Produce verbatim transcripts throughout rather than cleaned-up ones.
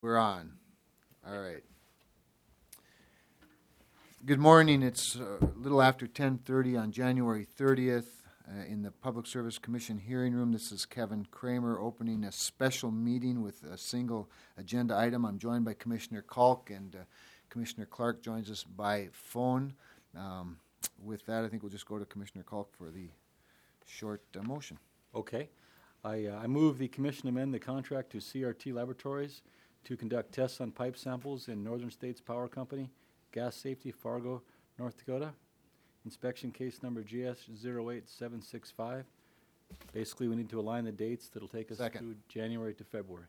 We're on. All right. Good morning. It's a little after ten thirty on January thirtieth uh, in the Public Service Commission hearing room. This is Kevin Kramer opening a special meeting with a single agenda item. I'm joined by Commissioner Kalk, and uh, Commissioner Clark joins us by phone. Um, with that, I think we'll just go to Commissioner Kalk for the short uh, motion. Okay. I, uh, I move the commission amend the contract to C R T Laboratories to conduct tests on pipe samples in Northern States Power Company, Gas Safety, Fargo, North Dakota. Inspection case number G S zero eight seven six five. Basically, we need to align the dates that'll take us Second. to January to February.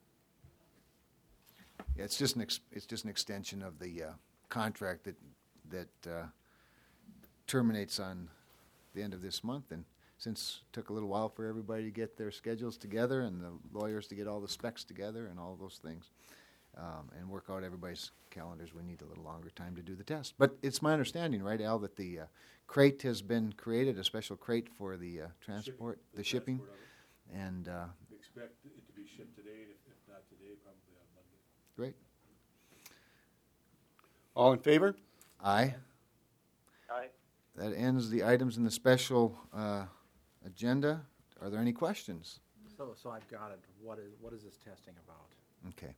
Yeah, it's just an ex- it's just an extension of the uh, contract that that uh, terminates on the end of this month, and since it took a little while for everybody to get their schedules together and the lawyers to get all the specs together and all those things, um, and work out everybody's calendars, we need a little longer time to do the test. But it's my understanding, right, Al, that the uh, crate has been created, a special crate for the uh, transport, Shipping, the, shipping, transport of it. and uh, We expect it to be shipped today, and if, if not today, probably on Monday. great. All in favor? Aye. Aye. That ends the items in the special uh, agenda. Are there any questions? So, so I've got it. What is, what is this testing about? Okay.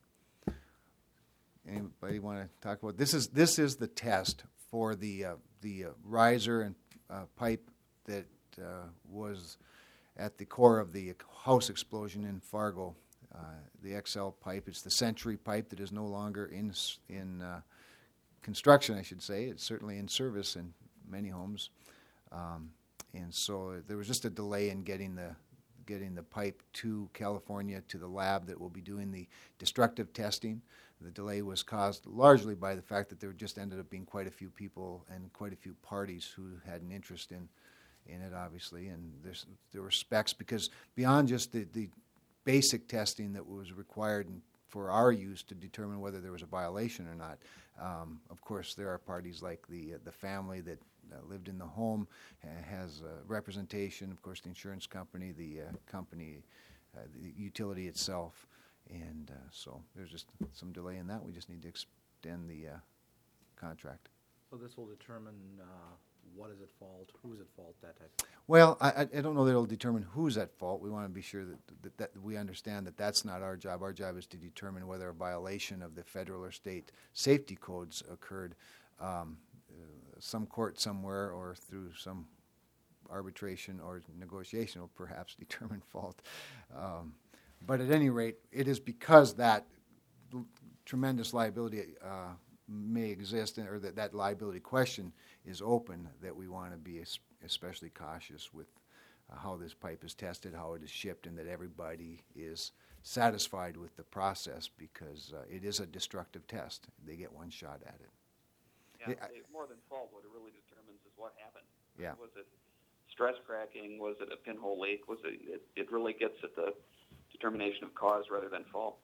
Anybody want to talk about this? Is this is the test for the uh, the uh, riser and uh, pipe that uh, was at the core of the house explosion in Fargo. Uh, the X L pipe. It's the Century pipe that is no longer in s- in uh, construction, I should say. It's certainly in service in many homes, um, and so there was just a delay in getting the getting the pipe to California to the lab that will be doing the destructive testing. The delay was caused largely by the fact that there just ended up being quite a few people and quite a few parties who had an interest in in it, obviously, and there's, there were specs, because beyond just the, the basic testing that was required for our use to determine whether there was a violation or not, um, of course, there are parties like the, uh, the family that uh, lived in the home, uh, has uh, representation, of course, the insurance company, the uh, company, uh, the utility itself. And uh, so there's just some delay in that. We just need to extend the uh, contract. So this will determine uh, what is at fault, who's at fault, that type of thing. Well, I, I I don't know that it'll determine who's at fault. We want to be sure that, that, that we understand that that's not our job. Our job is to determine whether a violation of the federal or state safety codes occurred, um, uh, some court somewhere or through some arbitration or negotiation will perhaps determine fault. Um, But at any rate, it is because that l- tremendous liability uh, may exist, or that that liability question is open, that we want to be es- especially cautious with uh, how this pipe is tested, how it is shipped, and that everybody is satisfied with the process, because uh, it is a destructive test. They get one shot at it. Yeah, Yeah, I- they- more than fault, what it really determines is what happened. Yeah. Was it stress cracking? Was it a pinhole leak? Was it? It, it really gets at the determination of cause rather than fault.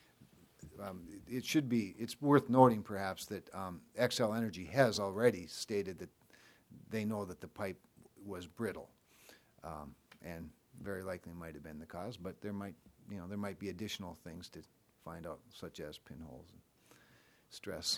Um, it should be, it's worth noting perhaps that um, X L Energy has already stated that they know that the pipe was brittle, um, and very likely might have been the cause, but there might, you know, there might be additional things to find out, such as pinholes and stress.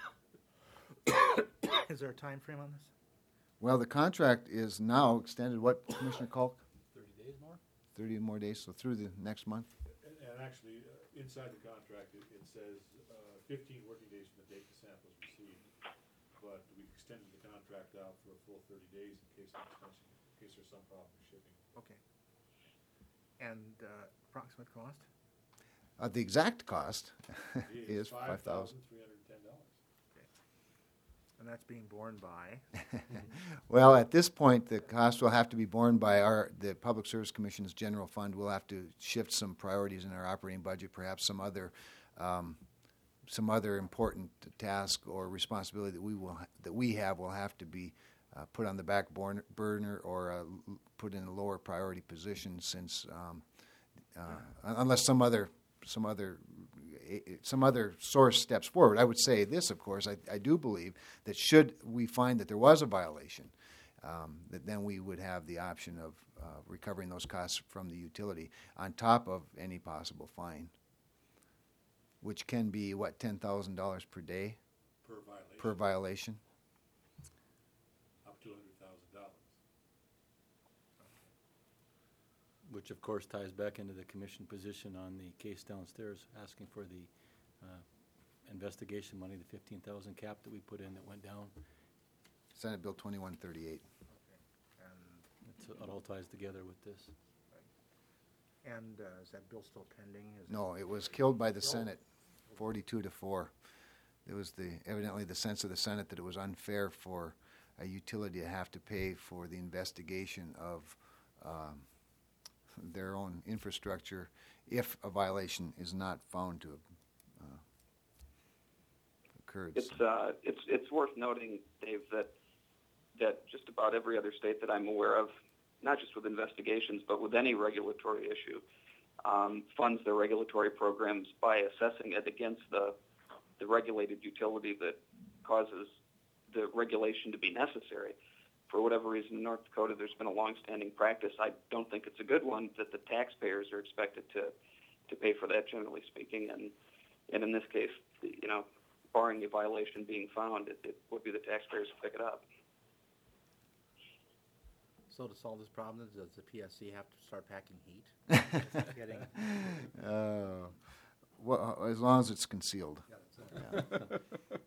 Is there a time frame on this? Well, the contract is now extended, what, Commissioner Kalk? thirty days more? thirty more days, so through the next month? And, and actually, uh, inside the contract, it, it says uh, fifteen working days from the date the sample is received. But we extended the contract out for a full thirty days in case of extension, in case there's some problem with shipping. Okay. And uh, approximate cost? Uh, the exact cost It is five thousand. three hundred ten dollars. And that's being borne by? Well, at this point, the cost will have to be borne by our the Public Service Commission's general fund. We'll have to shift some priorities in our operating budget, perhaps some other um, some other important task or responsibility that we will ha- that we have will have to be uh, put on the back born- burner or uh, l- put in a lower priority position, since um, uh, unless some other some other some other source steps forward. I would say this, of course, I, I do believe that should we find that there was a violation, um, that then we would have the option of uh, recovering those costs from the utility on top of any possible fine. which can be, what, ten thousand dollars per day Per violation, per violation? up to a hundred thousand dollars. Which of course ties back into the commission position on the case downstairs, asking for the uh, investigation money, the fifteen thousand cap that we put in that went down. Senate Bill twenty-one thirty-eight. And, It's, it all ties together with this. and uh, is that bill still pending? Is No, it was killed by the Senate, forty-two to four. It was the, evidently the sense of the Senate that it was unfair for a utility to have to pay for the investigation of um, their own infrastructure if a violation is not found to have uh, occurred. It's uh, it's it's worth noting, Dave, that that just about every other state that I'm aware of, not just with investigations, but with any regulatory issue, um, funds their regulatory programs by assessing it against the the regulated utility that causes the regulation to be necessary. For whatever reason, in North Dakota, there's been a long-standing practice. I don't think it's a good one that the taxpayers are expected to to pay for that, generally speaking. And and in this case, you know, barring a violation being found, it, it would be the taxpayers who pick it up. So to solve this problem, does the P S C have to start packing heat? Getting, Uh, well, as long as it's concealed. yeah, that's it. Yeah.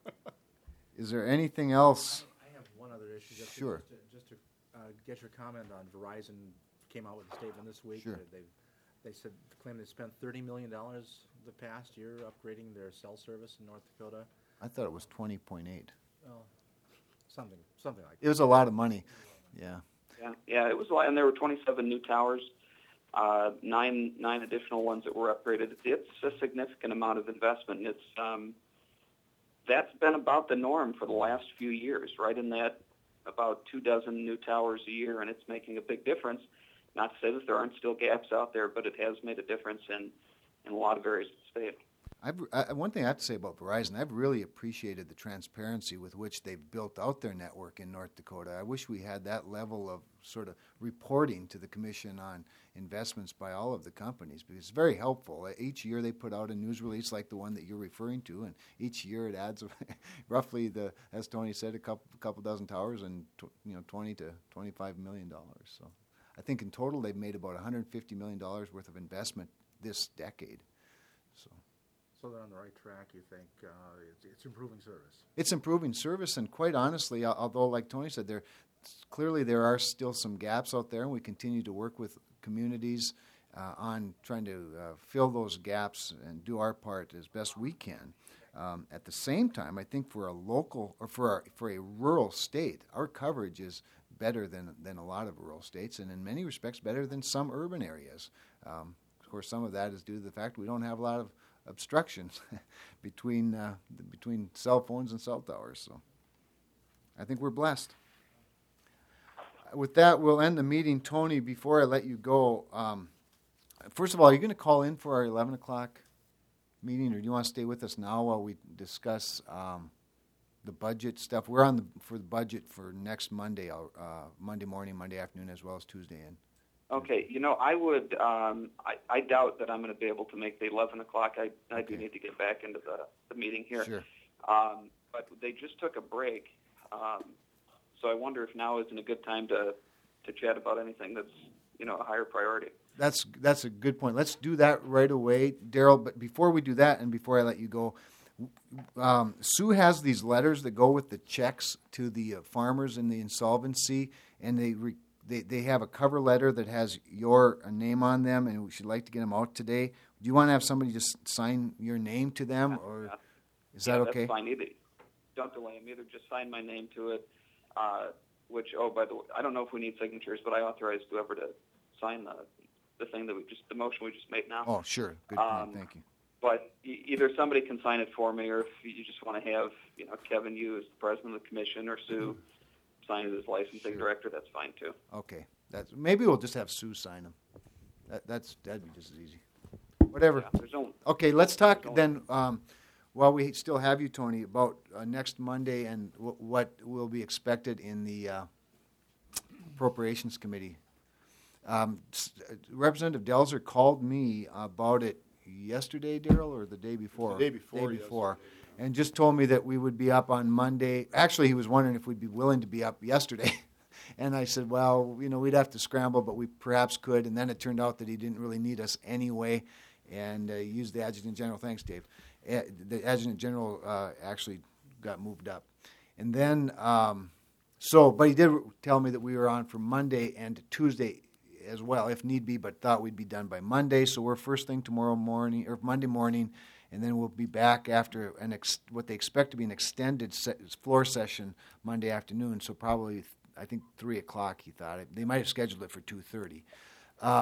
Is there anything else? I have one other issue. Just Sure. To, just to, just to uh, get your comment on Verizon. Came out with a statement this week. Sure. that They they said claim they spent thirty million dollars the past year upgrading their cell service in North Dakota. I thought it was twenty point eight. Well, something something like It was a lot of money. Yeah. Yeah, yeah, it was a lot, and there were twenty-seven new towers, uh, nine nine additional ones that were upgraded. It's a significant amount of investment. And it's um, that's been about the norm for the last few years, right in that about two dozen new towers a year, and it's making a big difference. Not to say that there aren't still gaps out there, but it has made a difference in, in a lot of areas of the state. I've, I, one thing I have to say about Verizon, I've really appreciated the transparency with which they've built out their network in North Dakota. I wish we had that level of sort of reporting to the Commission on investments by all of the companies, because it's very helpful. Each year they put out a news release like the one that you're referring to, and each year it adds roughly, the as Tony said, a couple, couple dozen towers and tw- you know twenty to twenty-five million dollars. So I think in total they've made about one hundred fifty million dollars worth of investment this decade. So. So they're on the right track, you think? Uh, it's, it's improving service. It's improving service, and quite honestly, al- although like Tony said, there clearly there are still some gaps out there, and we continue to work with communities uh, on trying to uh, fill those gaps and do our part as best we can. Um, at the same time, I think for a local or for our, for a rural state, our coverage is better than than a lot of rural states, and in many respects better than some urban areas. Um, of course, some of that is due to the fact we don't have a lot of obstructions between uh, the, between cell phones and cell towers. So I think we're blessed. With that, we'll end the meeting. Tony, before I let you go, um, first of all, are you going to call in for our eleven o'clock meeting, or do you want to stay with us now while we discuss um, the budget stuff? We're on the, for the budget for next Monday, uh, Monday morning, Monday afternoon, as well as Tuesday. And Okay, you know, I would, um, I, I doubt that I'm going to be able to make the eleven o'clock. I, I Okay. do need to get back into the, the meeting here. Sure. Um, but they just took a break, um, so I wonder if now isn't a good time to, to chat about anything that's, you know, a higher priority. That's that's a good point. Let's do that right away, Daryl. But before we do that, and before I let you go, um, Sue has these letters that go with the checks to the uh, farmers in the insolvency, and they, re- they they have a cover letter that has your uh, name on them, and she'd like to get them out today. Do you want to have somebody just sign your name to them, or Yeah. is Yeah, that okay? That's fine. Either don't delay them. Either just sign my name to it. Uh, which, oh, by the way, I don't know if we need signatures, but I authorized whoever to sign the the thing that we just the motion we just made now. Oh, sure. Good point. Um, Thank you. But e- either somebody can sign it for me, or if you just want to have, you know, Kevin, you as the president of the commission, or Sue sign it as licensing Sure. director, that's fine too. Okay. That's maybe we'll just have Sue sign them. That, that's that'd be just as easy. Whatever. Yeah, there's only, Okay, let's talk Don't- then, um, while we still have you, Tony, about uh, next Monday and w- what will be expected in the uh, Appropriations Committee. Um, s- uh, Representative Delzer called me about it yesterday, Daryl, or the day before? day before Day before. yesterday. And just told me that we would be up on Monday. Actually, he was wondering if we'd be willing to be up yesterday. And I said, well, you know, we'd have to scramble, but we perhaps could. And then it turned out that he didn't really need us anyway, and uh, used the Adjutant General. Thanks, Dave. Uh, the Adjutant General uh, actually got moved up. And then, um, so, but he did tell me that we were on for Monday and Tuesday as well, if need be, but thought we'd be done by Monday. So we're first thing tomorrow morning, or Monday morning, and then we'll be back after an ex- what they expect to be an extended se- floor session Monday afternoon. So probably, I think three o'clock. He thought they might have scheduled it for two thirty.